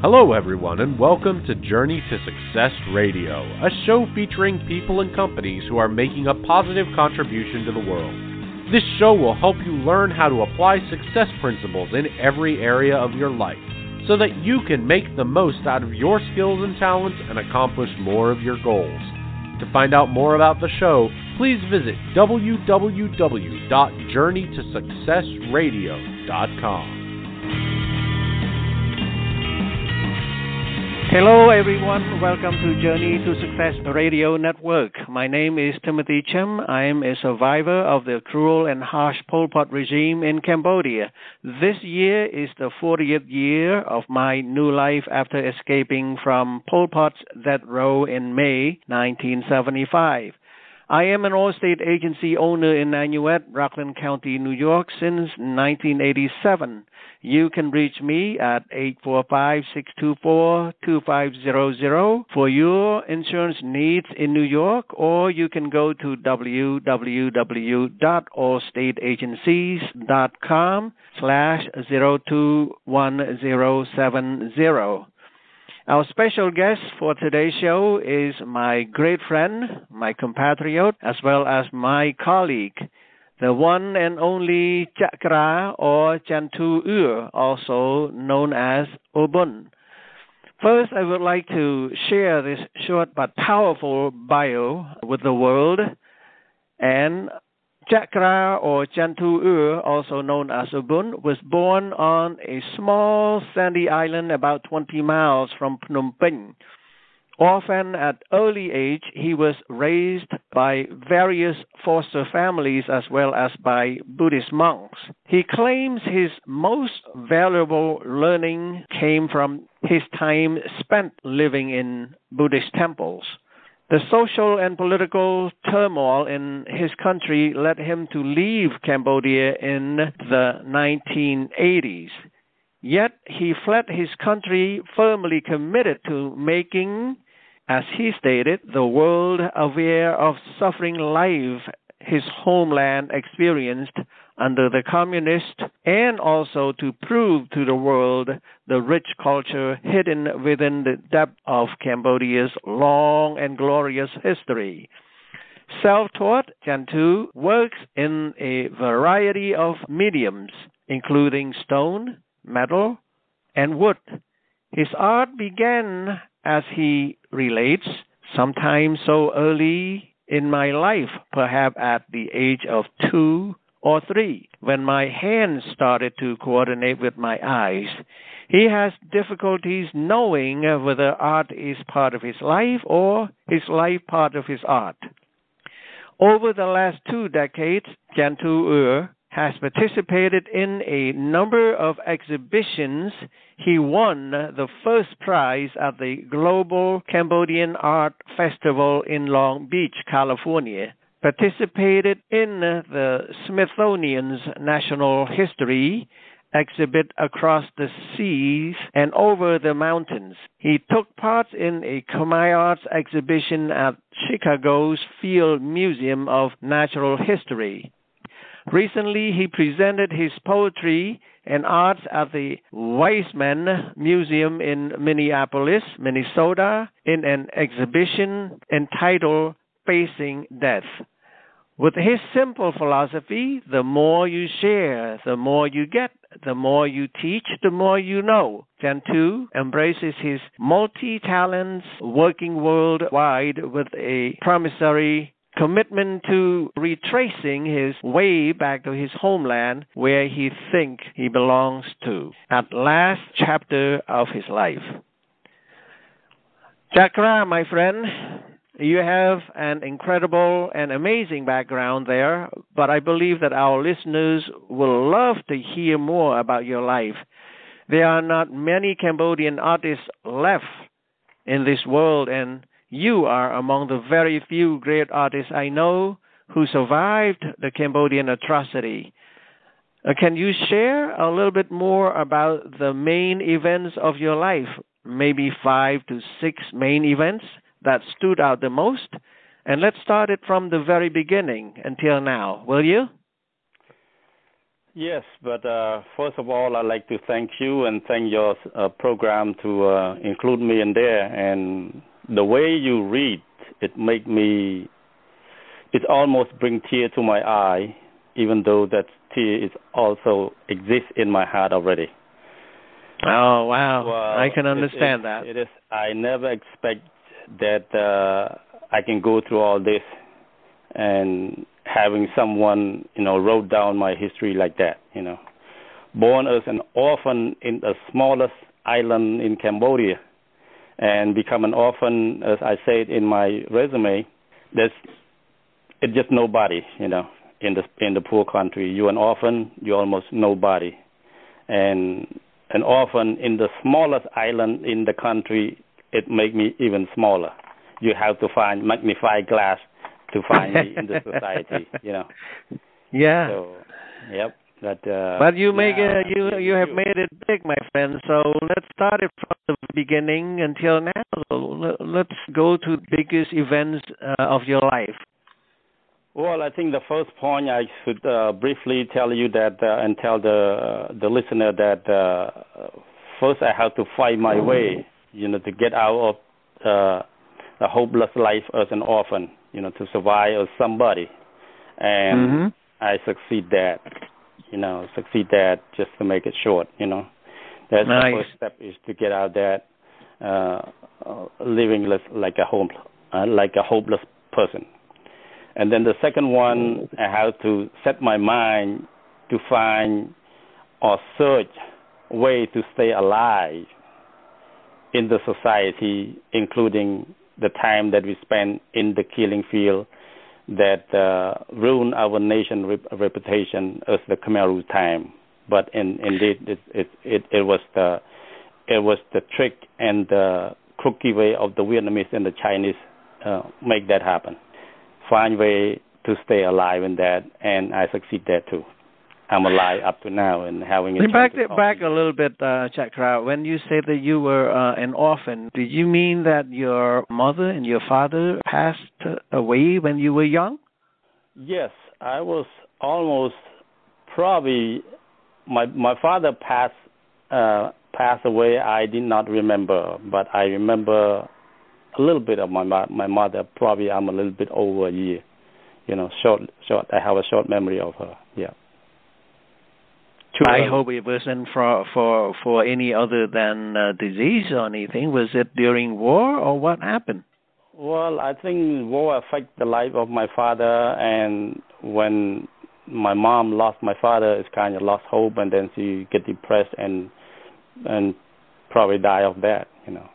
Hello, everyone, and welcome to Journey to Success Radio, a show featuring people and companies who are making a positive contribution to the world. This show will help you learn how to apply success principles in every area of your life so that you can make the most out of your skills and talents and accomplish more of your goals. To find out more about the show, please visit www.journeytosuccessradio.com. Hello everyone, welcome to Journey to Success Radio Network. My name is Timothy Chem. I am a survivor of the cruel and harsh Pol Pot regime in Cambodia. This year is the 40th year of my new life after escaping from Pol Pot's death row in May 1975. I am an all-state agency owner in Nanuet, Rockland County, New York since 1987. You can reach me at 845-624-2500 for your insurance needs in New York, or you can go to www.allstateagencies.com/021070. Our special guest for today's show is my great friend, my compatriot, as well as my colleague, the one and only Chakra or Chantu Ur, also known as Obun. First, I would like to share this short but powerful bio with the world. And Chakra or Chantu Ur, also known as Obun, was born on a small sandy island about 20 miles from Phnom Penh. Orphan at early age, he was raised by various foster families as well as by Buddhist monks. He claims his most valuable learning came from his time spent living in Buddhist temples. The social and political turmoil in his country led him to leave Cambodia in the 1980s. Yet he fled his country firmly committed to making, as he stated, the world aware of suffering life his homeland experienced under the communists, and also to prove to the world the rich culture hidden within the depth of Cambodia's long and glorious history. Self-taught, Chantu works in a variety of mediums, including stone, metal, and wood. His art began, as he relates, sometime so early in my life, perhaps at the age of 2 or 3, when my hands started to coordinate with my eyes. He has difficulties knowing whether art is part of his life or his life part of his art. Over the last 2 decades, Chantu Ur has participated in a number of exhibitions. He won the first prize at the Global Cambodian Art Festival in Long Beach, California, participated in the Smithsonian's National History exhibit across the seas and over the mountains. He took part in a Khmer Arts exhibition at Chicago's Field Museum of Natural History. Recently, he presented his poetry and arts at the Weizmann Museum in Minneapolis, Minnesota, in an exhibition entitled Facing Death. With his simple philosophy, the more you share, the more you get, the more you teach, the more you know. Chantu embraces his multi-talents, working worldwide with a promissory commitment to retracing his way back to his homeland where he thinks he belongs to, at last chapter of his life. Chakra, my friend, you have an incredible and amazing background there, but I believe that our listeners will love to hear more about your life. There are not many Cambodian artists left in this world, and you are among the very few great artists I know who survived the Cambodian atrocity. Can you share a little bit more about the main events of your life, maybe 5 to 6 main events that stood out the most? And let's start it from the very beginning until now, will you? Yes, but first of all, I'd like to thank you and thank your program to include me in there. And the way you read, it almost bring tear to my eye, even though that tear is also exists in my heart already. Oh, wow. Well, I can understand that. It is. I never expect that I can go through all this and having someone, wrote down my history like that, Born as an orphan in the smallest island in Cambodia and become an orphan, as I said in my resume, it's just nobody, in the poor country. You're an orphan, you're almost nobody. And an orphan in the smallest island in the country, it make me even smaller. You have to find magnifying glass to find me in the society, Yeah. So, yep. But you have made it big, my friend. So let's start it from the beginning until now. So let's go to the biggest events of your life. Well, I think the first point I should briefly tell you that and tell the listener that first I have to fight my way, to get out of a hopeless life as an orphan, to survive as somebody. And I succeed that, just to make it short, That's nice. The first step is to get out of that living like a hopeless person. And then the second one, I have to set my mind to find or search way to stay alive in the society, including the time that we spend in the killing field that ruined our nation reputation as the Khmer Rouge time. But indeed, it was the trick and the crooked way of the Vietnamese and the Chinese make that happen. Find way to stay alive in that, and I succeed there too. I'm alive up to now and having a back a little bit, Chakra. When you say that you were an orphan, do you mean that your mother and your father passed away when you were young? Yes, I was almost probably. My father passed away. I did not remember, but I remember a little bit of my mother. Probably I'm a little bit over a year. Short. I have a short memory of her. Yeah. I hope it wasn't for any other than disease or anything. Was it during war or what happened? Well, I think war affected the life of my father, and when my mom lost my father, it's kind of lost hope, and then she get depressed and probably die of that.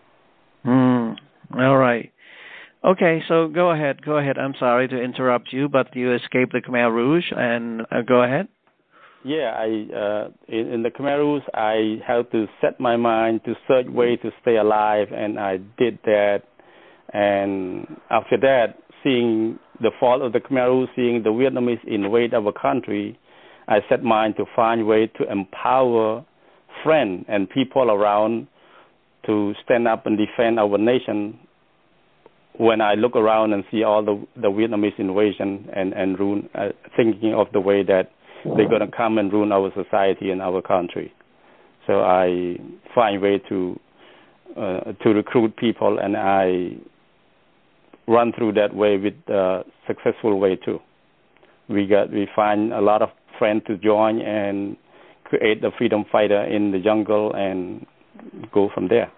All right. Okay, so go ahead. I'm sorry to interrupt you, but you escaped the Khmer Rouge, and go ahead. Yeah, in the Khmer Rouge, I had to set my mind to search way to stay alive, and I did that. And after that, seeing the fall of the Khmer Rouge, seeing the Vietnamese invade our country, I set mind to find way to empower friends and people around to stand up and defend our nation. When I look around and see all the Vietnamese invasion and ruin, thinking of the way that they're going to come and ruin our society and our country. So I find way to recruit people, and I run through that way with a successful way too. We find a lot of friends to join and create the freedom fighter in the jungle and go from there.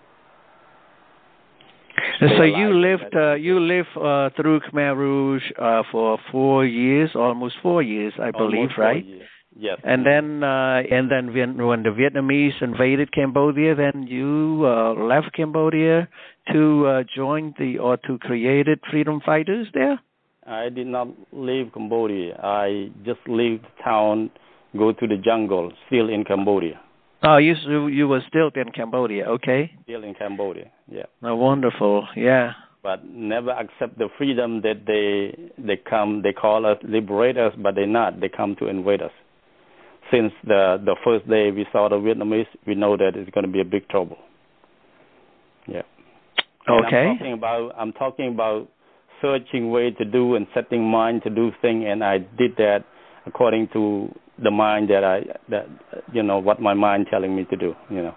So you lived through Khmer Rouge for 4 years, almost 4 years, I believe, right? 4 years. Yes. And then when the Vietnamese invaded Cambodia, then you left Cambodia to join to create freedom fighters there? I did not leave Cambodia. I just leave town, go to the jungle, still in Cambodia. Oh, you were still in Cambodia, okay? Still in Cambodia, yeah. Oh, wonderful, yeah. But never accept the freedom that they come. They call us liberators, but they're not. They come to invade us. Since the first day we saw the Vietnamese, we know that it's going to be a big trouble. Yeah. Okay. I'm talking about searching way to do and setting mind to do things, and I did that according to the mind that what my mind telling me to do.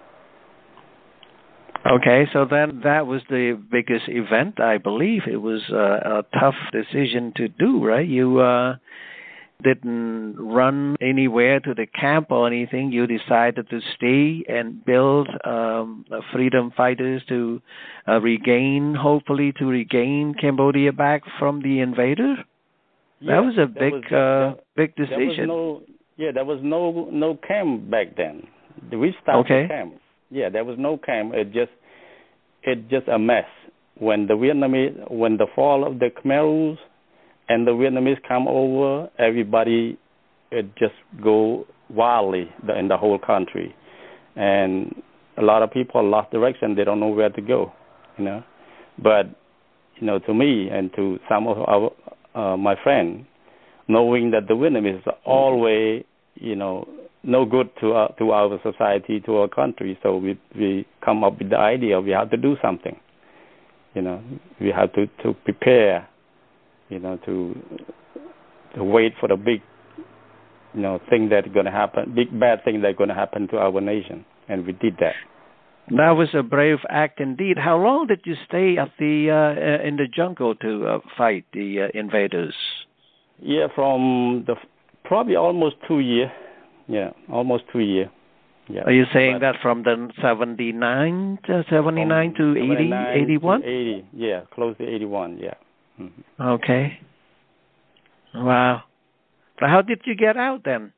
Okay, so then that was the biggest event, I believe. It was a tough decision to do, right? You didn't run anywhere to the camp or anything. You decided to stay and build freedom fighters to hopefully regain Cambodia back from the invader. That was a big decision. There was no camp back then. We started the camp. Yeah, there was no camp. It just a mess. When the fall of the Khmer Rouge and the Vietnamese come over, everybody just go wildly in the whole country, and a lot of people lost direction. They don't know where to go, But to me and to some of our my friends, knowing that the Vietnamese are always no good to our society, to our country, so we come up with the idea we have to do something. We have to prepare. To wait for the big, thing that's going to happen, big bad thing that's going to happen to our nation, and we did that. That was a brave act indeed. How long did you stay at in the jungle to fight the invaders? Yeah, from probably almost 2 years. Yeah, almost 2 years. Yeah. Are you saying that from the 79 to 80, 81? 80, yeah, close to 81, yeah. Mm-hmm. Okay. Wow. So how did you get out then?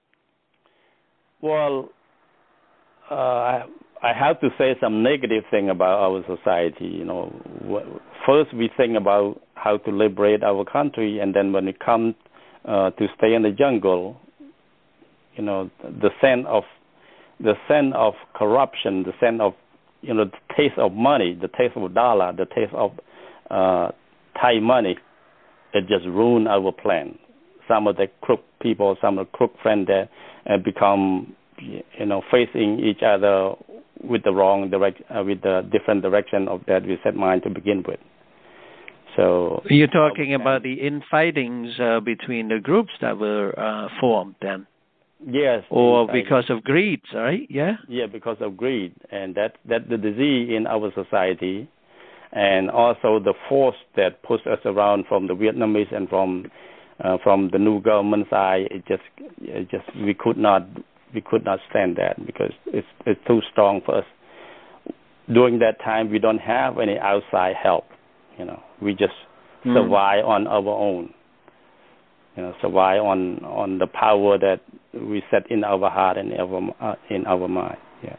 Well, I have to say some negative thing about our society. First we think about how to liberate our country, and then when it comes to stay in the jungle, the sense of corruption, the sense of the taste of money, the taste of dollar, the taste of Thai money, it just ruined our plan. Some of the crook people, some of the crook friends there become, facing each other with the wrong with the different direction of that we set mind to begin with. So you're talking about the infightings between the groups that were formed then? Yes. Or because of greed, right? Yeah? Yeah, because of greed. And that's the disease in our society. And also the force that pushed us around from the Vietnamese and from the new government side, it just we could not stand that because it's too strong for us. During that time, we don't have any outside help. We just survive on our own. Survive on the power that we set in our heart and in our mind. Yeah.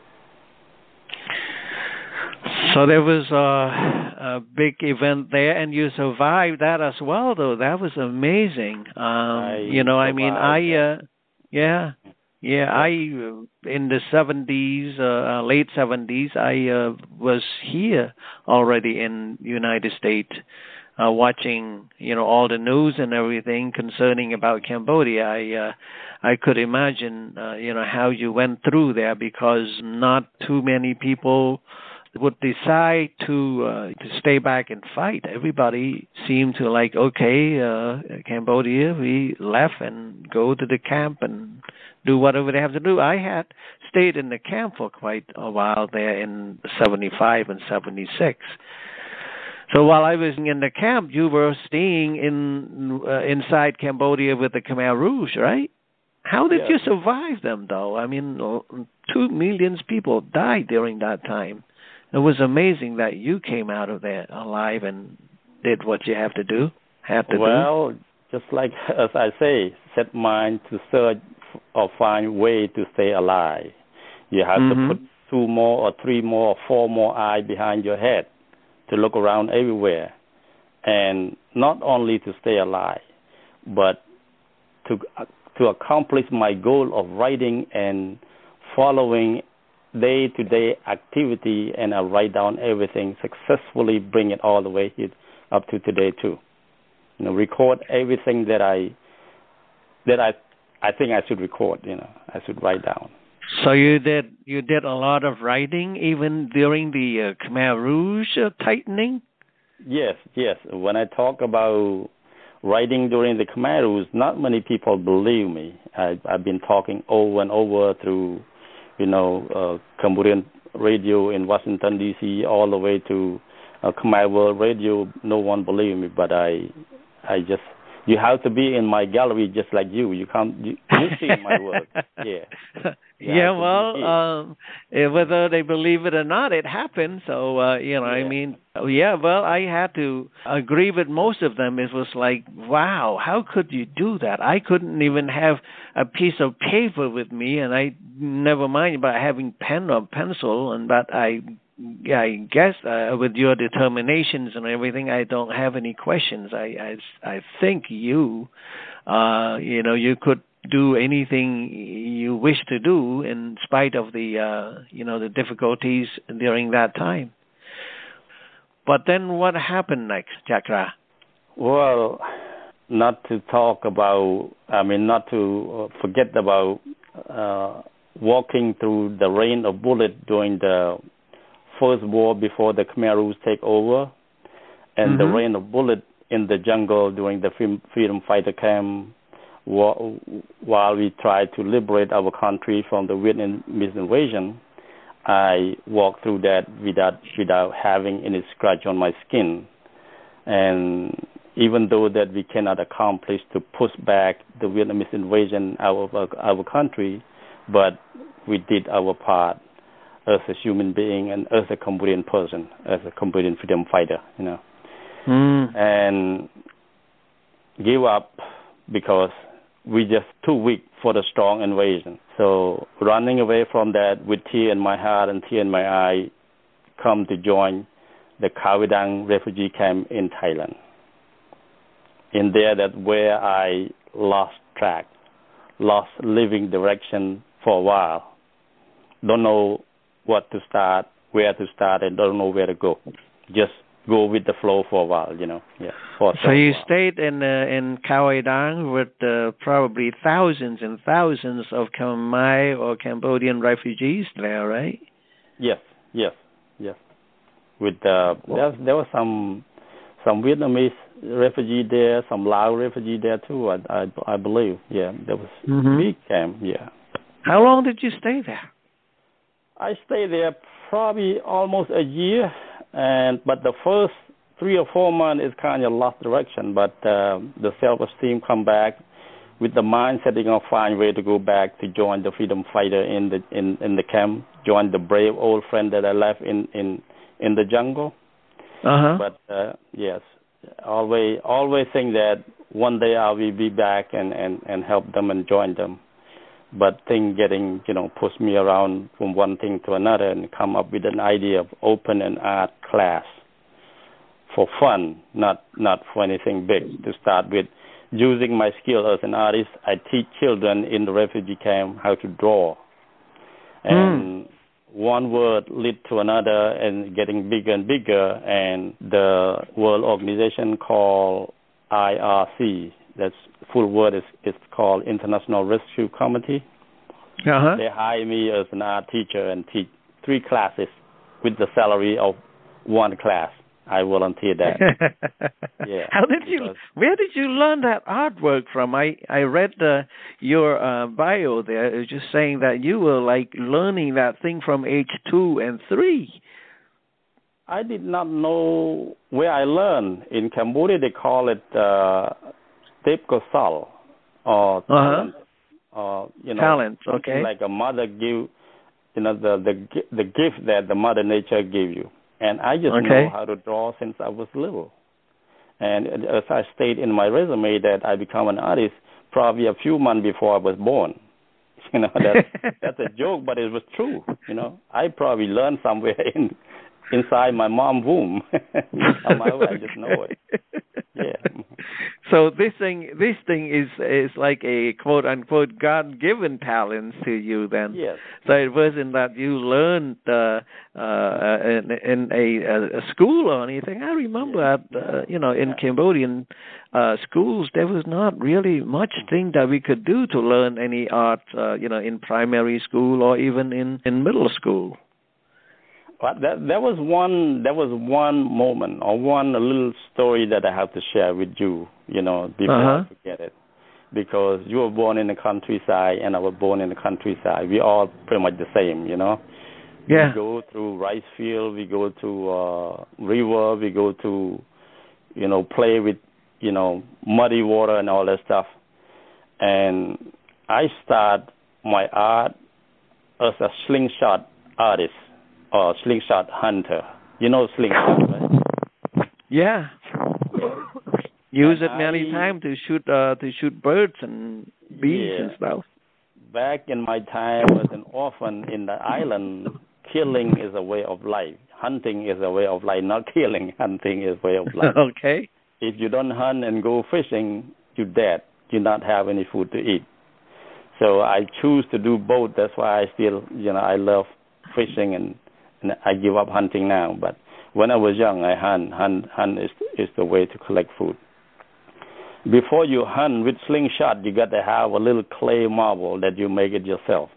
So there was a big event there, and you survived that as well, though. That was amazing. I in the 70s, late 70s, I was here already in the United States, watching, all the news and everything concerning about Cambodia. I could imagine, how you went through there, because not too many people would decide to stay back and fight. Everybody seemed to Cambodia, we left and go to the camp and do whatever they have to do. I had stayed in the camp for quite a while there in 75 and 76. So while I was in the camp, you were staying inside Cambodia with the Khmer Rouge, right? How did you survive them, though? I mean, 2 million people died during that time. It was amazing that you came out of there alive and did what you have to do. Well, just like as I say, set mind to search or find way to stay alive. You have to put 2 more or 3 more or 4 more eyes behind your head to look around everywhere, and not only to stay alive, but to accomplish my goal of writing and following day-to-day activity, and I write down everything, successfully bring it all the way up to today too. Record everything that I think I should record. I should write down. So you did a lot of writing even during the Khmer Rouge tightening? Yes. When I talk about writing during the Khmer Rouge, not many people believe me. I've been talking over and over through, Cambodian radio in Washington, D.C., all the way to Khmer World Radio. No one believed me, but I just, you have to be in my gallery just like you. You see my work. Yeah. Yeah, well, whether they believe it or not, it happened. So, I mean, well, I had to agree with most of them. It was like, wow, how could you do that? I couldn't even have a piece of paper with me, and I never mind about having pen or pencil, but I guess with your determinations and everything, I don't have any questions. I think you could do anything you wish to do in spite of the the difficulties during that time. But then what happened next, Chakra? Well, not to forget about walking through the rain of bullets during the first war before the Khmer Rouge take over, and the rain of bullets in the jungle during the freedom fighter camp while we tried to liberate our country from the Vietnamese invasion. I walked through that without having any scratch on my skin. And even though that we cannot accomplish to push back the Vietnamese invasion out of our country, but we did our part as a human being and as a Cambodian person, as a Cambodian freedom fighter, and give up because we just too weak for the strong invasion. So running away from that with tear in my heart and tear in my eye, come to join the Khao Vidang refugee camp in Thailand. In there, that's where I lost track, lost living direction for a while. Don't know what to start, where to start, and don't know where to go. Just go with the flow for a while, Yeah. So you stayed in Khao Vidang with probably thousands and thousands of Khmer or Cambodian refugees there, right? Yes. With there were some Vietnamese refugee there, some Lao refugee there too. I believe. Yeah, there was big camp. Yeah. How long did you stay there? I stayed there probably almost a year. But the first 3 or 4 months is kind of lost direction. But the self-esteem come back with the mind setting on find way to go back to join the freedom fighter in the camp, join the brave old friend that I left in the jungle. But yes, always think that one day I will be back and help them and join them. But things getting, pushed me around from one thing to another and come up with an idea of open an art class for fun, not for anything big. To start with, using my skill as an artist, I teach children in the refugee camp how to draw. And one word led to another and getting bigger and bigger. And the world organization called IRC, that's full word is called International Rescue Committee. They hire me as an art teacher and teach 3 classes with the salary of 1 class. I volunteer that. Yeah. Where did you learn that artwork from? I read your bio there. It was just saying that you were like learning that thing from age 2 and 3. I did not know where I learned. In Cambodia, they call it Tep Kosal or talent. Talent, okay. Like a mother give, the gift that the Mother Nature gave you. And I just know how to draw since I was little. And as I stated in my resume that I become an artist probably a few months before I was born. That's a joke, but it was true. I probably learned somewhere inside my mom's womb. Somehow I just know it. Yeah. So this thing is like a quote unquote God-given talent to you then. Yes. So it wasn't that you learned in a school or anything. I remember in Cambodian schools there was not really much thing that we could do to learn any art in primary school or even in middle school. But there was one moment or one little story that I have to share with you. before I forget it. Because you were born in the countryside and I was born in the countryside. We all pretty much the same, Yeah. We go through rice field, we go to river, we go to, play with, muddy water and all that stuff. And I start my art as a slingshot artist or slingshot hunter. You know slingshot, right? Yeah. Use it many times to shoot birds and bees and stuff. Back in my time as an orphan in the island, killing is a way of life. Hunting is a way of life, not killing. Hunting is a way of life. Okay. If you don't hunt and go fishing, you're dead. You not have any food to eat. So I choose to do both. That's why I still, I love fishing and I give up hunting now. But when I was young, I hunt. Hunt is the way to collect food. Before you hunt with slingshot, you got to have a little clay marble that you make it yourself.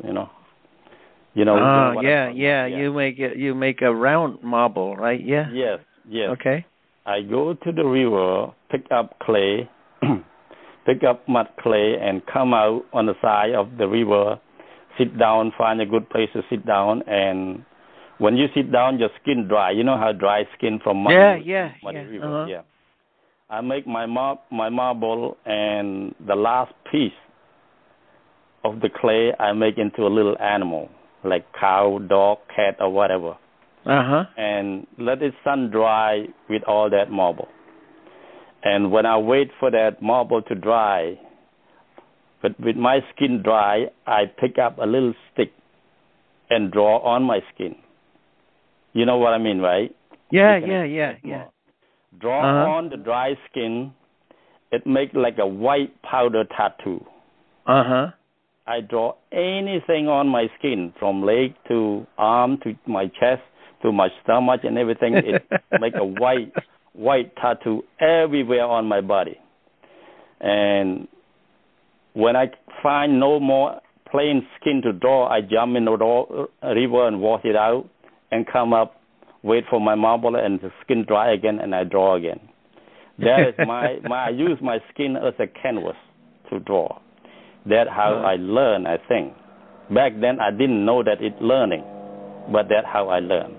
Yeah. You make a round marble, right? Yeah. Yes. Okay. I go to the river, pick up clay, pick up mud clay, and come out on the side of the river, sit down, find a good place to sit down, and when you sit down, your skin dry. You know how dry skin from muddy river. Yeah. I make my marble, and the last piece of the clay I make into a little animal, like cow, dog, cat, or whatever. And let it sun dry with all that marble. And when I wait for that marble to dry, but with my skin dry, I pick up a little stick and draw on my skin. You know what I mean, right? Yeah. Draw on the dry skin. It makes like a white powder tattoo. I draw anything on my skin, from leg to arm to my chest to my stomach and everything. It make a white tattoo everywhere on my body. And when I find no more plain skin to draw, I jump in the river and wash it out and come up, wait for my marble and the skin dry again, and I draw again. That is I use my skin as a canvas to draw. That's how I learn, I think. Back then I didn't know that it's learning, but that's how I learn.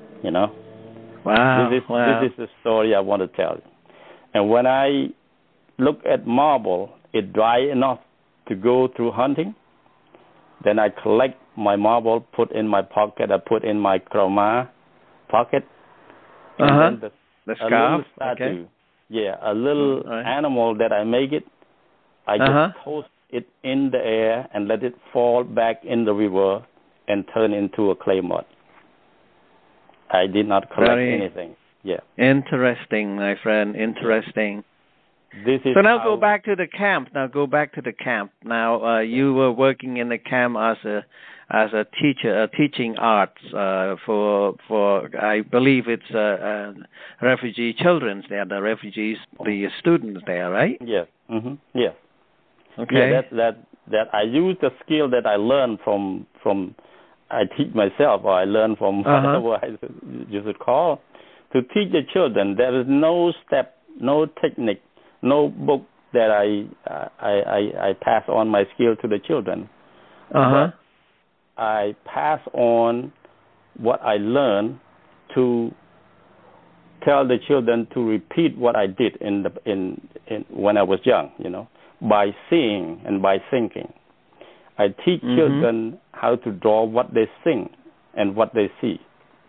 Wow. This is the story I want to tell you. And when I look at marble, it's dry enough to go through hunting. Then I collect my marble, put in my pocket. I put in my krama pocket. And then the scarf. Statue. Yeah, a little animal that I make it. I just toast it in the air and let it fall back in the river and turn into a clay mud. I did not collect anything. Yeah. Interesting, my friend. Interesting. So now go back to the camp. Now you were working in the camp as a teacher, teaching arts for I believe it's refugee children there, the refugees, the students there, right? Yes. Yes. Okay. Yeah, that I use the skill that I learned from I teach myself, or I learn from whatever you should call, to teach the children. There is no step, no technique, no book that I pass on my skill to the children. But I pass on what I learned to tell the children to repeat what I did in when I was young, by seeing and by thinking. I teach children how to draw what they think and what they see.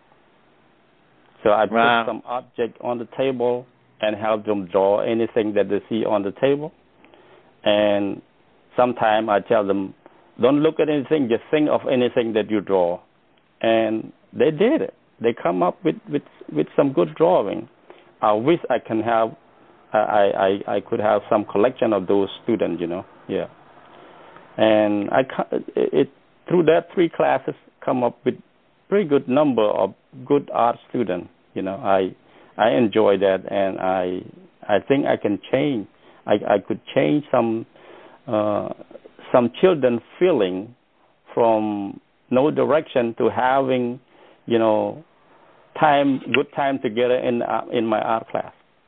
So I put some object on the table and help them draw anything that they see on the table. And sometimes I tell them, don't look at anything, just think of anything that you draw. And they did it. They come up with some good drawing. I wish I can have, I could have some collection of those students, Yeah. And through that 3 classes, come up with pretty good number of good art students. I enjoy that, and I think I can change. I could change some children feeling from no direction to having, good time together in my art class.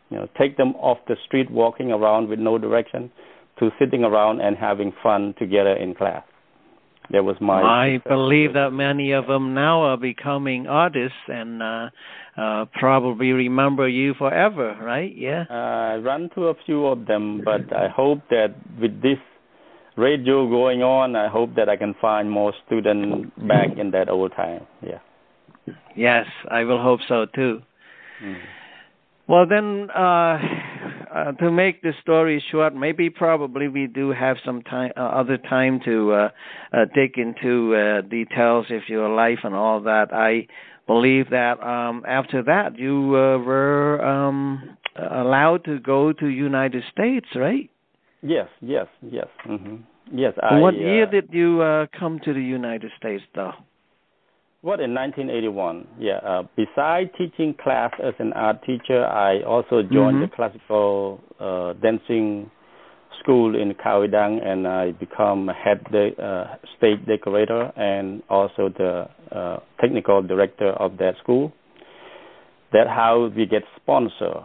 take them off the street walking around with no direction to sitting around and having fun together in class. That was my I believe that many of them now are becoming artists and probably remember you forever, right? Yeah. I run to a few of them, but I hope that with this radio going on, I hope that I can find more students back in that old time. Yeah. Yes, I will hope so too. Mm. Well, then, to make the story short, probably we do have some time, other time to dig into details of your life and all that. I believe that after that you were allowed to go to United States, right? Yes. Mm-hmm. Yes. What year did you come to the United States, though? What, in 1981? Yeah. Besides teaching class as an art teacher, I also joined the classical dancing school in Khao Ai Dang, and I become head stage decorator and also the technical director of that school. That's how we get sponsor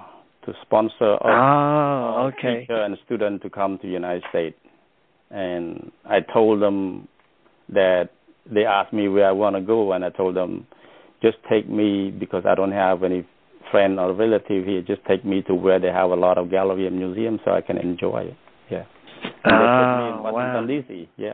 teacher and student to come to the United States. And I told them that they asked me where I want to go, and I told them, just take me, because I don't have any friend or relative here, just take me to where they have a lot of gallery and museums so I can enjoy it. Yeah. And they took me in Washington, D.C. Yeah.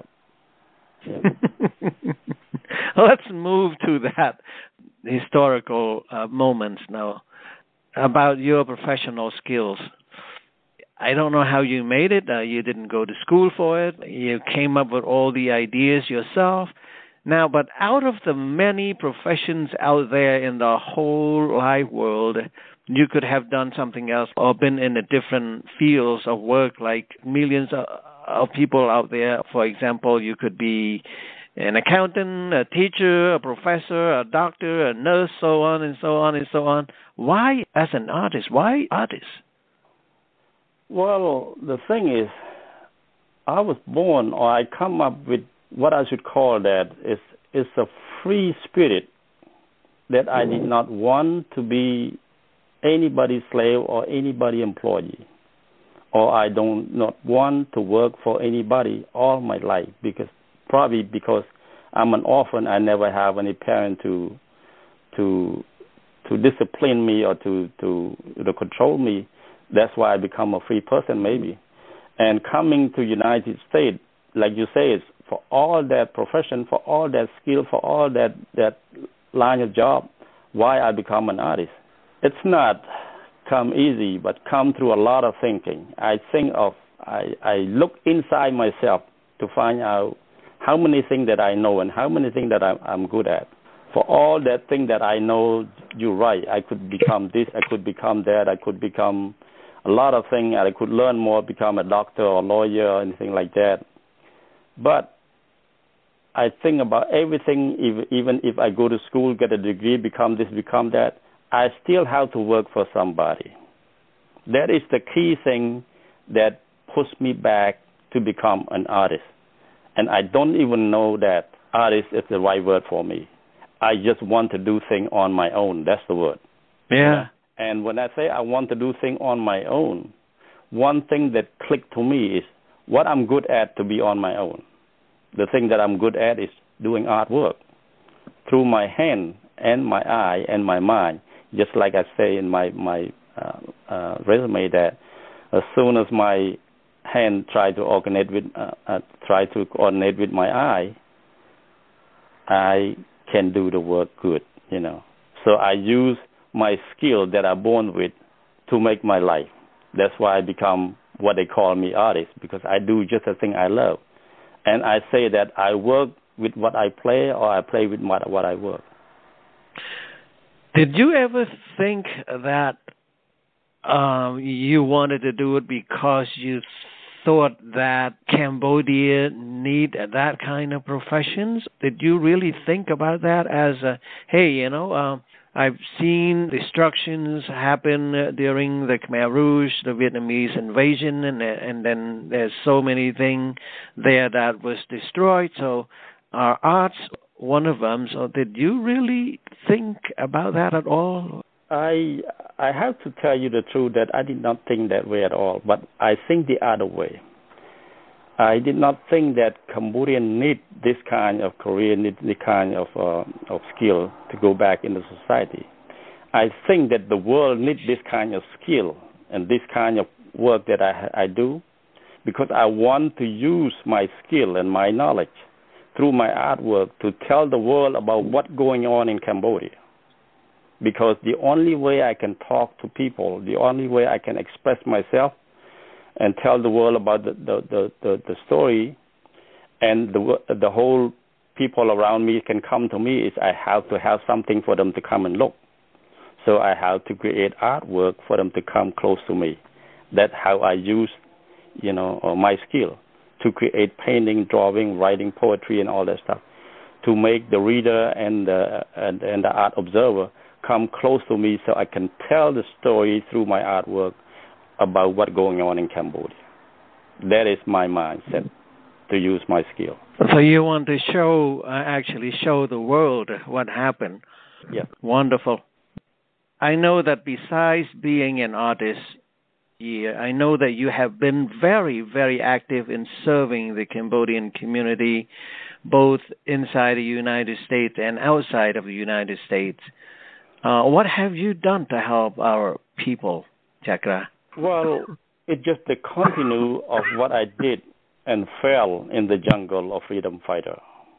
Let's move to that historical moments now about your professional skills. I don't know how you made it. You didn't go to school for it. You came up with all the ideas yourself. Now, but out of the many professions out there in the whole life world, you could have done something else or been in a different fields of work, like millions of people out there. For example, you could be an accountant, a teacher, a professor, a doctor, a nurse, so on and so on and so on. Why as an artist? Why artist? Well, the thing is, I was born, or I come up with what I should call that is a free spirit, that I did not want to be anybody's slave or anybody's employee, or I don't not want to work for anybody all my life, because I'm an orphan. I never have any parent to discipline me or to control me. That's why I become a free person, maybe. And coming to United States, like you say, is for all that profession, for all that skill, for all that line of job, why I become an artist. It's not come easy, but come through a lot of thinking. I look inside myself to find out how many things that I know and how many things that I'm good at. For all that thing that I know, you're right. I could become this, I could become that, I could become a lot of things. I could learn more, become a doctor or lawyer or anything like that. But I think about everything, even if I go to school, get a degree, become this, become that, I still have to work for somebody. That is the key thing that pushed me back to become an artist. And I don't even know that artist is the right word for me. I just want to do things on my own. That's the word. Yeah. And when I say I want to do things on my own, one thing that clicked to me is what I'm good at to be on my own. The thing that I'm good at is doing artwork through my hand and my eye and my mind. Just like I say in my resume, that as soon as my hand try to coordinate with my eye, I can do the work good. So I use my skill that I'm born with to make my life. That's why I become what they call me artist, because I do just the thing I love. And I say that I work with what I play, or I play with what I work. Did you ever think that you wanted to do it because you thought that Cambodia need that kind of professions? Did you really think about that as I've seen destructions happen during the Khmer Rouge, the Vietnamese invasion, and then there's so many things there that was destroyed. So our art's one of them. So did you really think about that at all? I have to tell you the truth that I did not think that way at all, but I think the other way. I did not think that Cambodian need this kind of career, need this kind of skill to go back into society. I think that the world needs this kind of skill and this kind of work that I do, because I want to use my skill and my knowledge through my artwork to tell the world about what's going on in Cambodia. Because the only way I can talk to people, the only way I can express myself and tell the world about the story, and the whole people around me can come to me, is I have to have something for them to come and look. So I have to create artwork for them to come close to me. That's how I use, my skill to create painting, drawing, writing, poetry, and all that stuff, to make the reader and the art observer come close to me, so I can tell the story through my artwork about what's going on in Cambodia. That is my mindset, to use my skill. So you want to show the world what happened. Yeah. Wonderful. I know that besides being an artist, I know that you have been very, very active in serving the Cambodian community, both inside the United States and outside of the United States. What have you done to help our people, Chakra? Well, it's just the continue of what I did and fell in the jungle of freedom fighter.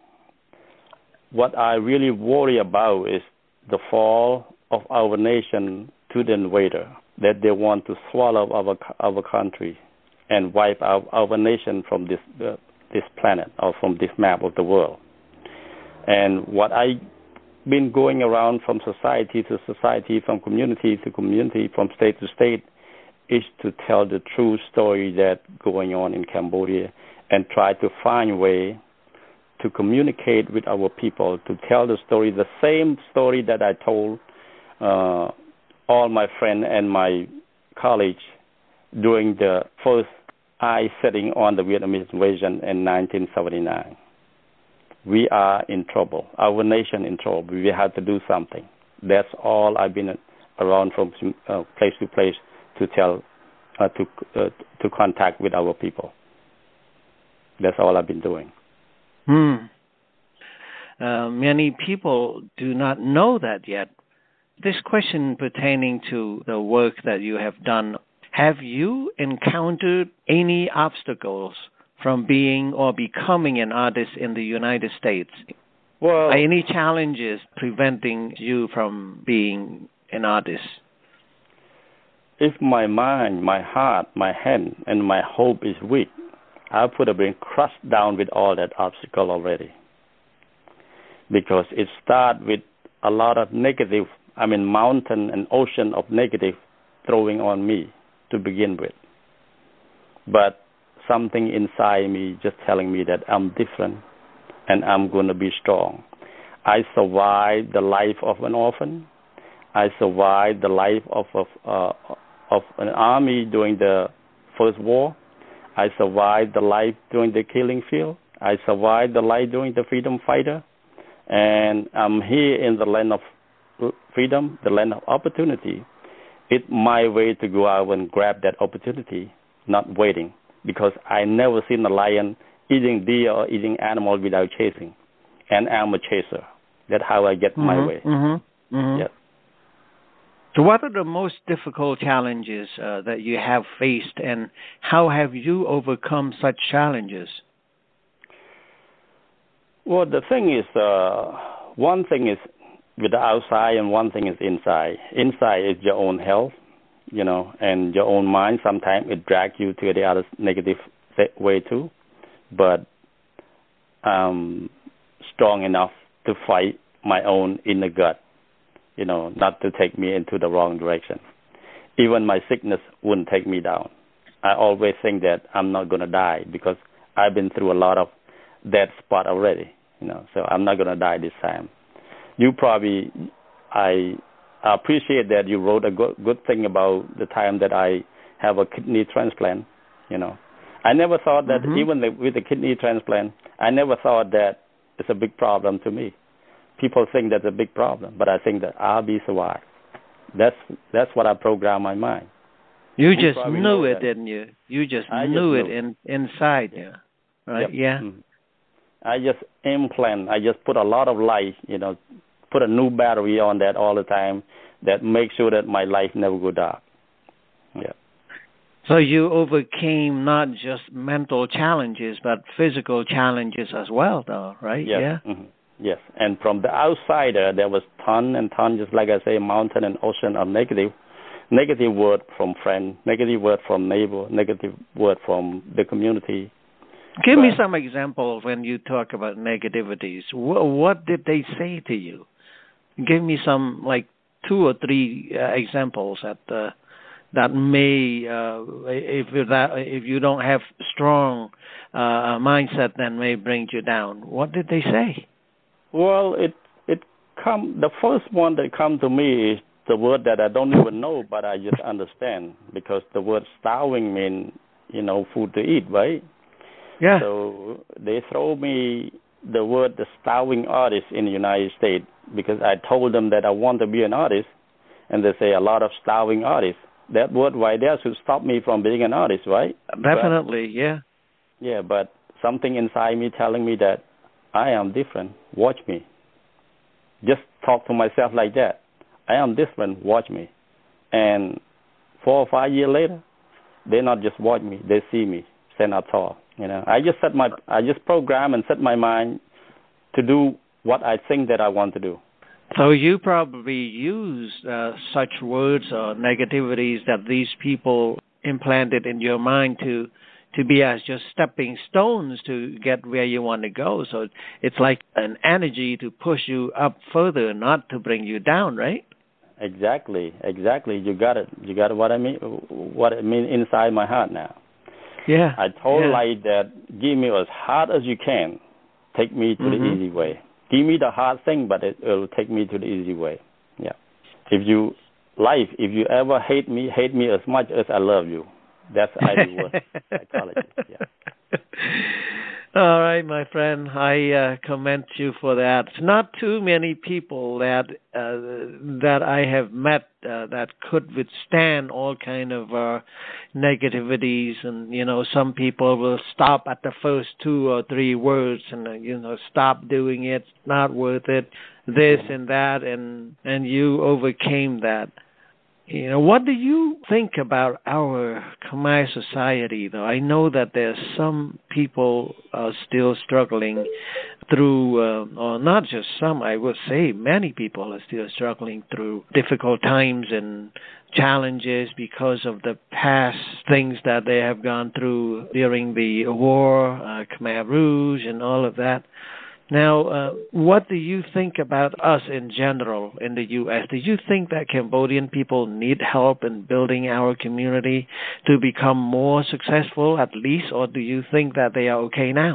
What I really worry about is the fall of our nation to the invader, that they want to swallow our country and wipe out our nation from this planet, or from this map of the world. And what I been going around from society to society, from community to community, from state to state, is to tell the true story that's going on in Cambodia, and try to find a way to communicate with our people, to tell the story, the same story that I told all my friends and my colleagues during the first eye setting on the Vietnamese invasion in 1979. We are in trouble. Our nation in trouble. We have to do something. That's all I've been around from place to place to tell, to contact with our people. That's all I've been doing. Many people do not know that yet. This question pertaining to the work that you have done, have you encountered any obstacles from being or becoming an artist in the United States? Well, any challenges preventing you from being an artist? If my mind, my heart, my hand, and my hope is weak, I would have been crushed down with all that obstacle already. Because it starts with a lot of negative, mountain and ocean of negative throwing on me to begin with. But something inside me just telling me that I'm different and I'm going to be strong. I survived the life of an orphan. I survived the life of an army during the First War. I survived the life during the killing field. I survived the life during the freedom fighter. And I'm here in the land of freedom, the land of opportunity. It's my way to go out and grab that opportunity, not waiting. Because I never seen a lion eating deer or eating animal without chasing. And I'm a chaser. That's how I get my way. Yes. So what are the most difficult challenges that you have faced, and how have you overcome such challenges? Well, the thing is, one thing is with the outside and one thing is inside. Inside is your own health, and your own mind. Sometimes it drags you to the other negative way too. But I'm strong enough to fight my own inner gut, not to take me into the wrong direction. Even my sickness wouldn't take me down. I always think that I'm not going to die because I've been through a lot of that spot already, so I'm not going to die this time. I appreciate that you wrote a good thing about the time that I have a kidney transplant, I never thought that even with the kidney transplant, I never thought that it's a big problem to me. People think that's a big problem, but I think that I'll be survived That's what I program my mind. You just knew it, didn't you? You just knew it inside you, right? Yep. Yeah. I just implant. I just put a lot of light, put a new battery on that all the time that makes sure that my life never go dark. Yeah. So you overcame not just mental challenges, but physical challenges as well, though, right? Yes. Yeah. Mm-hmm. Yes. And from the outsider, there was ton and ton, just like I say, mountain and ocean of negative word from friend, negative word from neighbor, negative word from the community. Give me some examples when you talk about negativities. What did they say to you? Give me some, like 2 or 3 examples that may, if you don't have strong mindset, then may bring you down. What did they say? Well, the first one that come to me is the word that I don't even know, but I just understand, because the word starving means, food to eat, right? Yeah. So they throw me the word the starving artist in the United States, because I told them that I want to be an artist, and they say a lot of starving artists. That word right there should stop me from being an artist, right? Definitely, yeah. Yeah, but something inside me telling me that I am different. Watch me. Just talk to myself like that. I am different. Watch me. And 4 or 5 years later, they not just watch me. They see me stand up tall. I just program and set my mind to do what I think that I want to do. So you probably use such words or negativities that these people implanted in your mind to be as just stepping stones to get where you want to go. So it's like an energy to push you up further, not to bring you down, right? Exactly. You got it. You got what I mean inside my heart now. Yeah. I told life that give me as hard as you can. Take me to the easy way. Give me the hard thing, but it will take me to the easy way. Yeah. If you ever hate me as much as I love you. That's ideal word psychology. Yeah. All right, my friend. I commend you for that. Not too many people that I have met that could withstand all kind of negativities, and some people will stop at the first 2 or 3 words and stop doing it. Not worth it. This and that, and you overcame that. What do you think about our Khmer society, though? I know that there's some people still struggling through, or not just some, I would say many people are still struggling through difficult times and challenges because of the past things that they have gone through during the war, Khmer Rouge, and all of that. Now, what do you think about us in general in the U.S.? Do you think that Cambodian people need help in building our community to become more successful, at least, or do you think that they are okay now?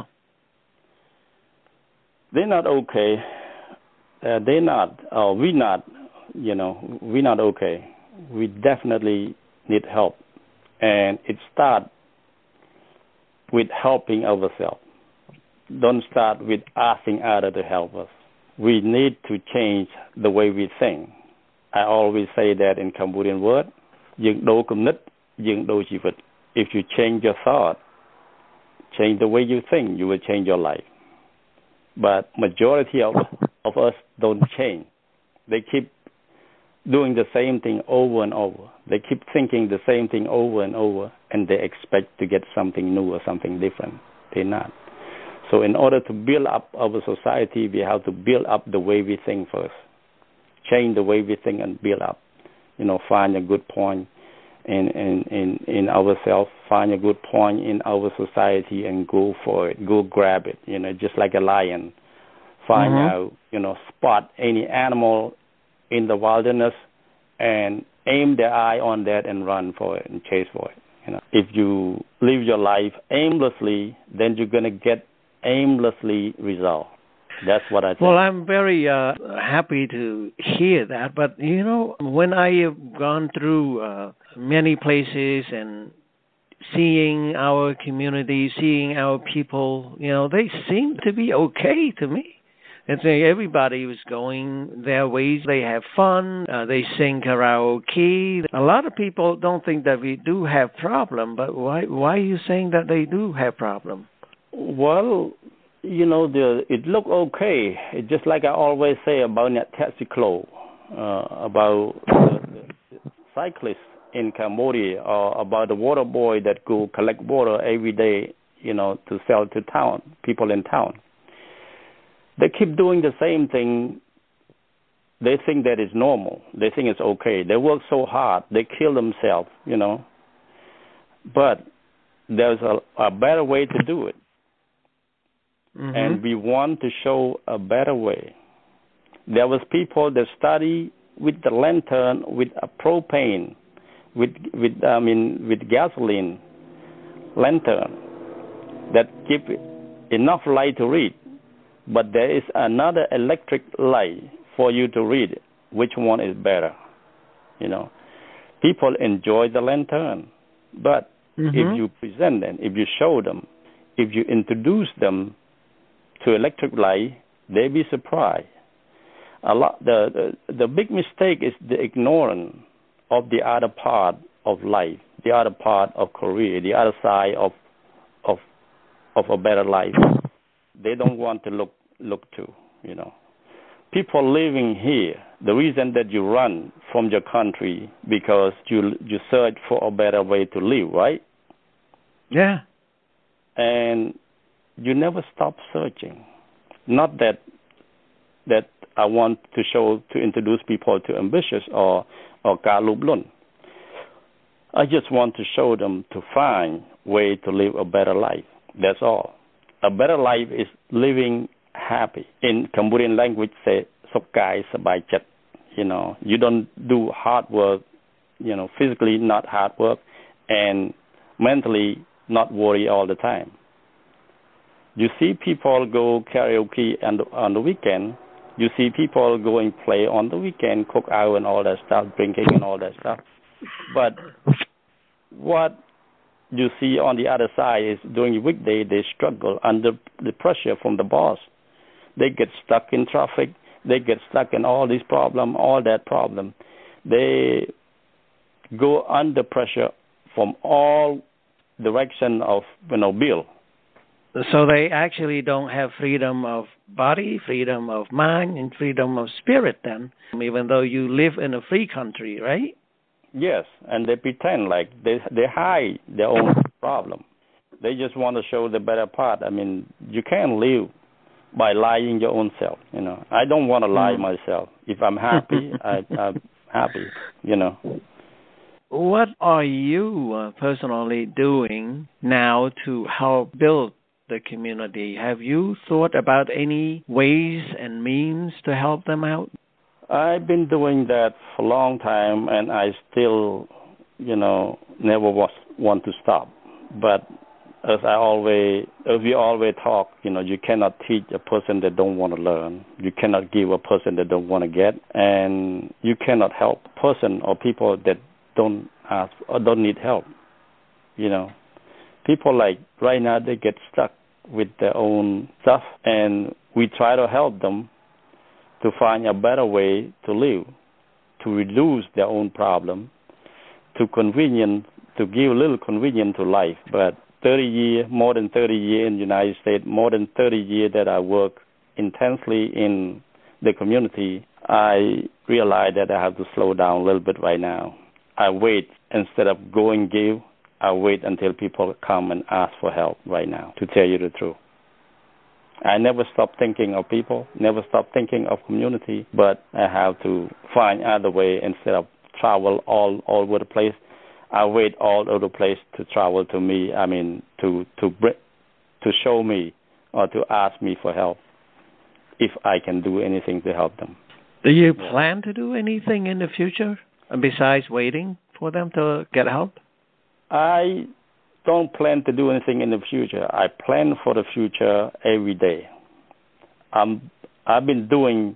They're not okay. They're not. We're not. We're not okay. We definitely need help, and it starts with helping ourselves. Don't start with asking others to help us. We need to change the way we think. I always say that in Cambodian word, "យើងដូរគំនិត, យើងដូរជីវិត." If you change your thought, change the way you think, you will change your life. But majority of us don't change. They keep doing the same thing over and over. They keep thinking the same thing over and over, and they expect to get something new or something different. They're not. So in order to build up our society, we have to build up the way we think first. Change the way we think and build up. Find a good point in ourselves, find a good point in our society and go for it. Go grab it, just like a lion. Find out, spot any animal in the wilderness and aim their eye on that and run for it and chase for it. If you live your life aimlessly, then you're going to get aimlessly result. That's what I think. Well, I'm very happy to hear that. But, when I have gone through many places and seeing our community, seeing our people, they seem to be okay to me. And so everybody was going their ways. They have fun. They sing karaoke. A lot of people don't think that we do have problem, but why are you saying that they do have problem? Well, it look okay. It's just like I always say about Taxiclo, about the cyclists in Cambodia, or about the water boy that go collect water every day, to sell to people in town. They keep doing the same thing. They think that is normal. They think it's okay. They work so hard. They kill themselves, But there's a better way to do it. Mm-hmm. And we want to show a better way. There was people that study with the lantern, with a propane, with gasoline lantern that give enough light to read. But there is another electric light for you to read it. Which one is better? People enjoy the lantern. But if you present them, if you show them, if you introduce them to electric light, they be surprised. The big mistake is the ignorance of the other part of life, the other part of Korea, the other side of a better life. They don't want to look to, People living here, the reason that you run from your country because you search for a better way to live, right? Yeah. And you never stop searching. Not that I want to introduce people to ambitious or Kalublun. I just want to show them to find way to live a better life. That's all. A better life is living happy. In Cambodian language, say "Sokkai sabai chat." You don't do hard work. Physically not hard work, and mentally not worry all the time. You see people go karaoke on the weekend. You see people going play on the weekend, cook out and all that stuff, drinking and all that stuff. But what you see on the other side is during the weekday, they struggle under the pressure from the boss. They get stuck in traffic. They get stuck in all these problems, all that problem. They go under pressure from all direction of bill. So they actually don't have freedom of body, freedom of mind, and freedom of spirit then, even though you live in a free country, right? Yes, and they pretend like they hide their own problem. They just want to show the better part. You can't live by lying your own self, I don't want to lie myself. If I'm happy, I'm happy, What are you personally doing now to help build the community? Have you thought about any ways and means to help them out? I've been doing that for a long time, and I still, never want to stop. But as we always talk, you cannot teach a person that don't want to learn. You cannot give a person that don't want to get, and you cannot help a person or people that don't ask or don't need help. People like right now, they get stuck with their own stuff, and we try to help them to find a better way to live, to reduce their own problem, to give a little convenience to life. But more than 30 years in the United States, more than 30 years that I work intensely in the community, I realize that I have to slow down a little bit right now. I wait instead of give. I wait until people come and ask for help right now, to tell you the truth. I never stop thinking of people, never stop thinking of community, but I have to find other way instead of travel all over the place. I wait all over the place to travel to me, to show me or to ask me for help if I can do anything to help them. Do you plan to do anything in the future besides waiting for them to get help? I don't plan to do anything in the future. I plan for the future every day. I've been doing,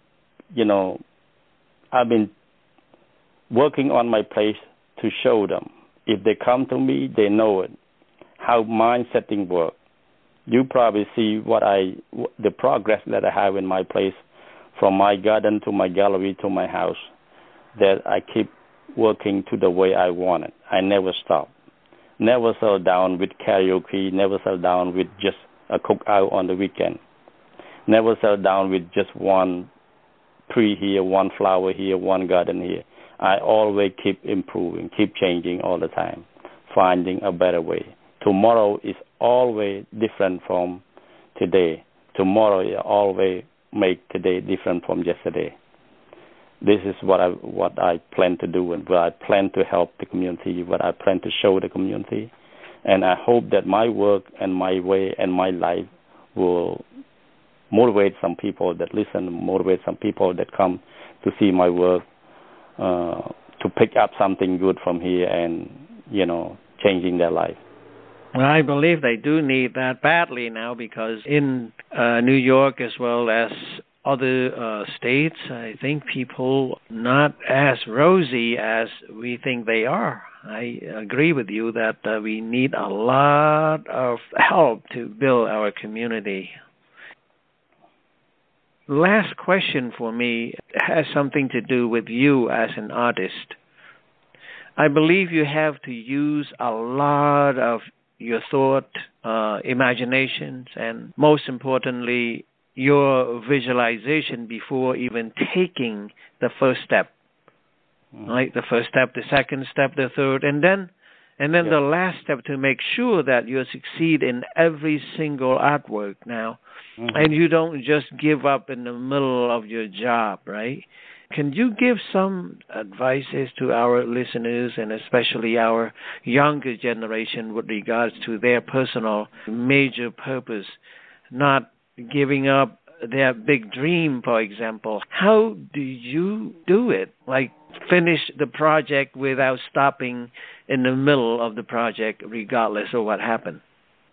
I've been working on my place to show them. If they come to me, they know it, how mind setting works. You probably see the progress that I have in my place, from my garden to my gallery to my house, that I keep working to the way I want it. I never stop. Never settle down with karaoke, never settle down with just a cookout on the weekend. Never settle down with just one tree here, one flower here, one garden here. I always keep improving, keep changing all the time, finding a better way. Tomorrow is always different from today. Tomorrow is always make today different from yesterday. This is what I plan to do, and what I plan to help the community, what I plan to show the community. And I hope that my work and my way and my life will motivate some people that listen, motivate some people that come to see my work, to pick up something good from here and, changing their life. Well, I believe they do need that badly now, because in New York as well as other states, I think people not as rosy as we think they are. I agree with you that we need a lot of help to build our community. Last question for me has something to do with you as an artist. I believe you have to use a lot of your thought, imaginations, and most importantly, your visualization before even taking the first step. Right? The first step, the second step, the third, and then the last step, to make sure that you succeed in every single artwork now. And you don't just give up in the middle of your job, right? Can you give some advices to our listeners, and especially our younger generation, with regards to their personal major purpose, not giving up their big dream, for example? How do you do it? Like, finish the project without stopping in the middle of the project, regardless of what happened?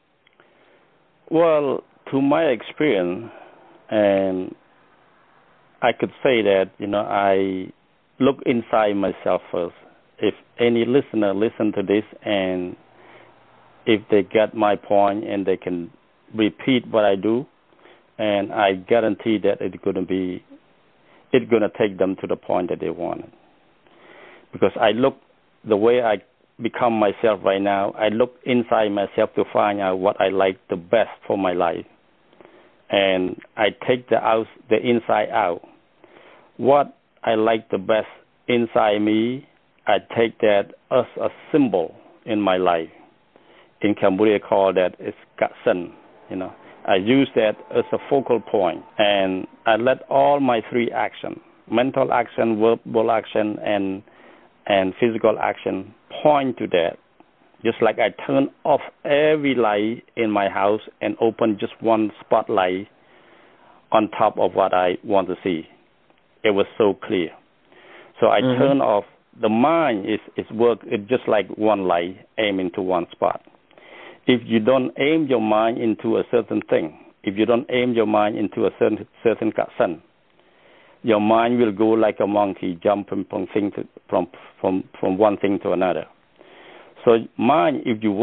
Well, to my experience, and I could say that, I look inside myself first. If any listener listen to this, and if they get my point and they can repeat what I do, and I guarantee that it's going to take them to the point that they want it. Because the way I become myself right now, I look inside myself to find out what I like the best for my life. And I take the inside out. What I like the best inside me, I take that as a symbol in my life. In Cambodia, call that is Katsan. I use that as a focal point, and I let all my three actions, mental action, verbal action, and physical action, point to that. Just like I turn off every light in my house and open just one spotlight on top of what I want to see. It was so clear. So I turn off. The mind is work. It's just like one light aiming to one spot. If you don't aim your mind into a certain thing, if you don't aim your mind into a certain Katsan, your mind will go like a monkey, jumping from one thing to another. So mind, if you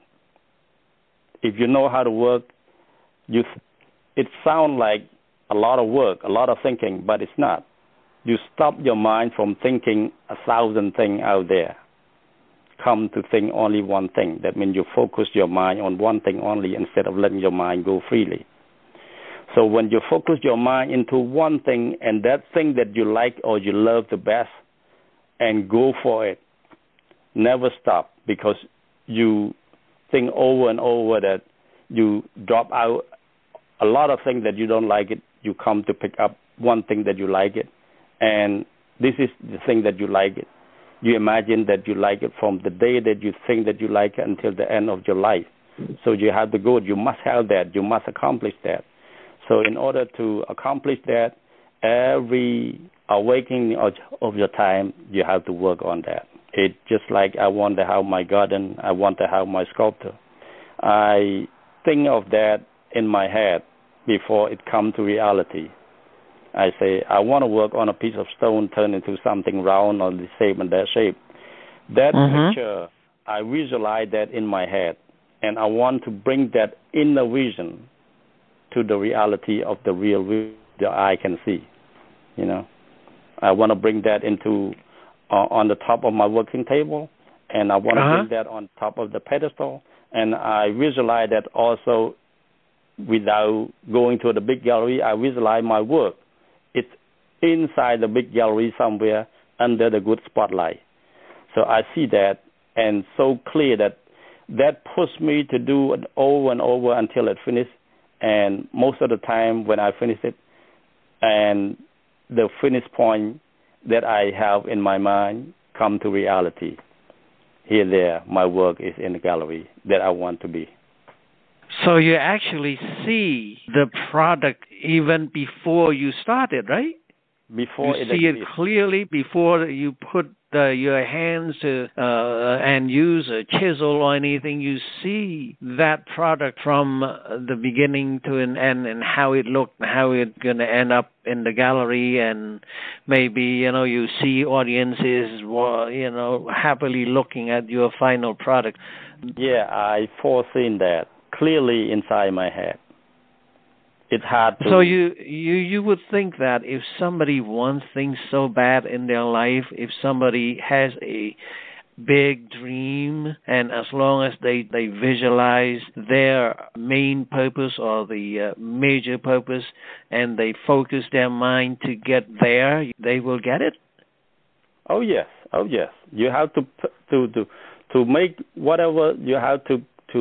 know how to work, it sounds like a lot of work, a lot of thinking, but it's not. You stop your mind from thinking 1,000 things out there. Come to think only one thing. That means you focus your mind on one thing only, instead of letting your mind go freely. So when you focus your mind into one thing, and that thing that you like or you love the best, and go for it, never stop, because you think over and over that you drop out a lot of things that you don't like it. You come to pick up one thing that you like it, and this is the thing that you like it. You imagine that you like it from the day that you think that you like it until the end of your life. So you have to go. You must have that. You must accomplish that. So in order to accomplish that, every awakening of your time, you have to work on that. It's just like I want to have my garden. I want to have my sculpture. I think of that in my head before it comes to reality. I say, I want to work on a piece of stone turned into something round or the shape and that shape. That picture, I visualize that in my head. and I want to bring that inner vision to the reality of the real world that I can see. You know, I want to bring that into on the top of my working table, and I want to bring that on top of the pedestal, and I visualize that also without going to the big gallery. I visualize my work. It's inside the big gallery somewhere under the good spotlight. So I see that, and so clear that pushes me to do it over and over until it finishes. And most of the time when I finish it, and the finish point that I have in my mind come to reality. There, my work is in the gallery that I want to be. So you actually see the product even before you started, right? Before you see it clearly before you put your hands to and use a chisel or anything. You see that product from the beginning to an end, and how it looked, and how it's going to end up in the gallery, and maybe you see audiences happily looking at your final product. Yeah, I foreseen that clearly inside my head. It's hard to... So you would think that if somebody wants things so bad in their life, if somebody has a big dream, and as long as they visualize their main purpose or the major purpose, and they focus their mind to get there, they will get it? Oh yes. You have to make whatever, you have to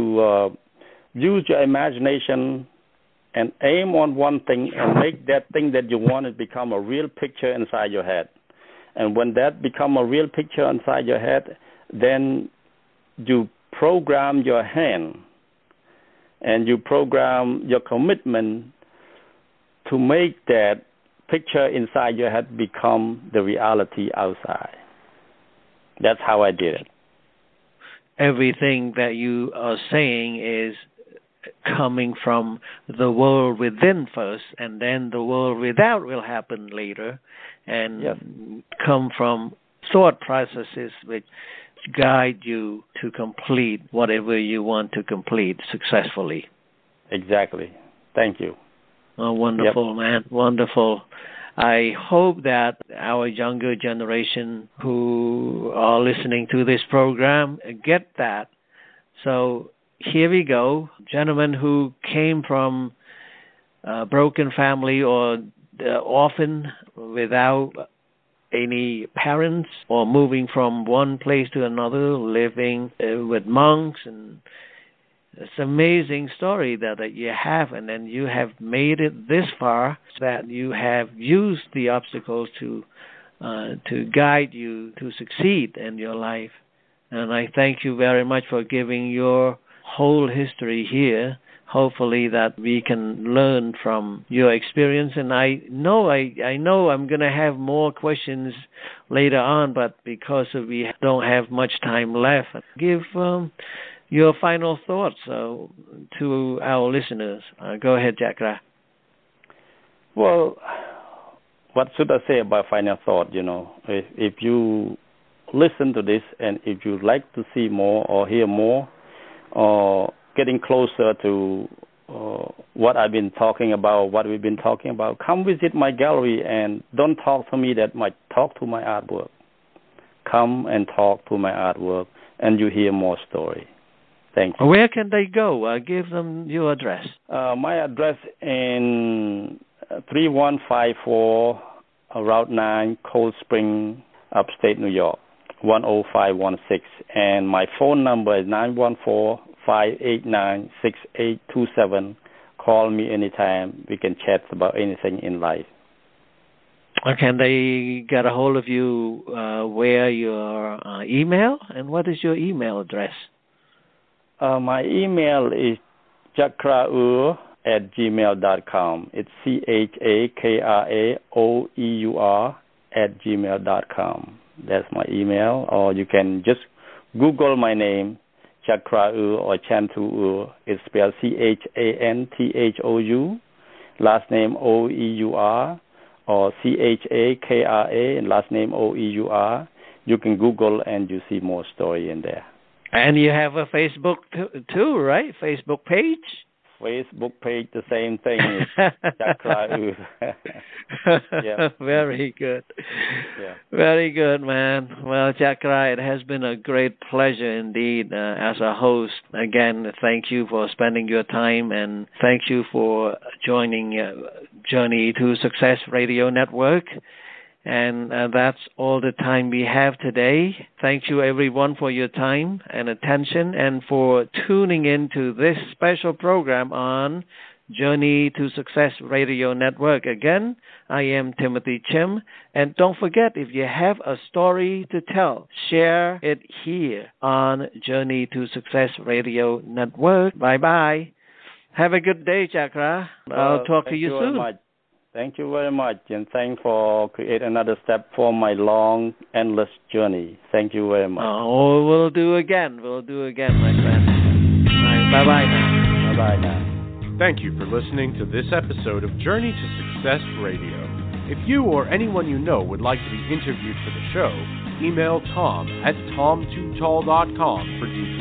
use your imagination and aim on one thing and make that thing that you want to become a real picture inside your head. And when that become a real picture inside your head, then you program your hand and you program your commitment to make that picture inside your head become the reality outside. That's how I did it. Everything that you are saying is coming from the world within first, and then the world without will happen later, and come from thought processes which guide you to complete whatever you want to complete successfully. Exactly. Thank you. Oh, wonderful, man. Wonderful. I hope that our younger generation who are listening to this program get that. So here we go. Gentlemen who came from a broken family or orphan without any parents, or moving from one place to another, living with monks, and it's an amazing story that you have, and then you have made it this far, that you have used the obstacles to guide you to succeed in your life. And I thank you very much for giving your whole history here. Hopefully that we can learn from your experience. And I know I'm going to have more questions later on, but because we don't have much time left, give your final thoughts to our listeners. Go ahead, Jack Ra. Well, what should I say about final thought? If you listen to this, and if you'd like to see more or hear more, or getting closer to what I've been talking about, what we've been talking about, come visit my gallery, and don't talk to me that much. Talk to my artwork. Come and talk to my artwork, and you hear more story. Thank you. Where can they go? Give them your address. My address in 3154 Route 9, Cold Spring, upstate New York, 10516. And my phone number is 914-589-6827. Call me anytime. We can chat about anything in life. Can they get a hold of you where your email? And what is your email address? My email is chakraeur@gmail.com. It's chakraoeur@gmail.com. That's my email. Or you can just Google my name, Chakraeur or Chanthou. It's spelled Chanthou, last name Oeur, or Chakra and last name Oeur. You can Google and you see more story in there. And you have a Facebook too, right? Facebook page? Facebook page, the same thing. Chakra Ooze. Yeah. Very good. Yeah. Very good, man. Well, Chakra, it has been a great pleasure indeed as a host. Again, thank you for spending your time, and thank you for joining Journey to Success Radio Network. And that's all the time we have today. Thank you, everyone, for your time and attention and for tuning in to this special program on Journey to Success Radio Network. Again, I am Timothy Chim. And don't forget, if you have a story to tell, share it here on Journey to Success Radio Network. Bye-bye. Have a good day, Chakra. I'll talk to you soon. Thank you very much, and thanks for creating another step for my long, endless journey. Thank you very much. Oh, we'll do again. We'll do again, my friend. Right, bye-bye now. Bye-bye now. Thank you for listening to this episode of Journey to Success Radio. If you or anyone you know would like to be interviewed for the show, email Tom at tom2tall.com for details.